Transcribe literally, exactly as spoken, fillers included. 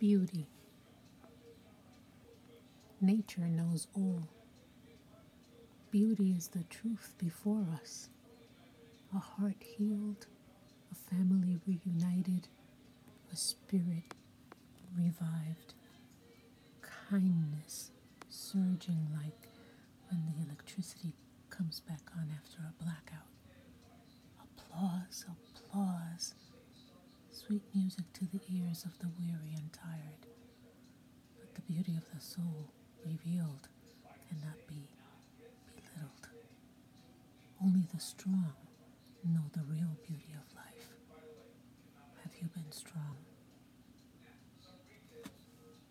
Beauty. Nature knows all. Beauty is the truth before us. A heart healed, a family reunited, a spirit revived, kindness surging like when the electricity comes back on after a blackout. Applause, applause, sweet music to the ears of the weary and tired. But the beauty of the soul revealed cannot be belittled. Only the strong know the real beauty of life. Have you been strong?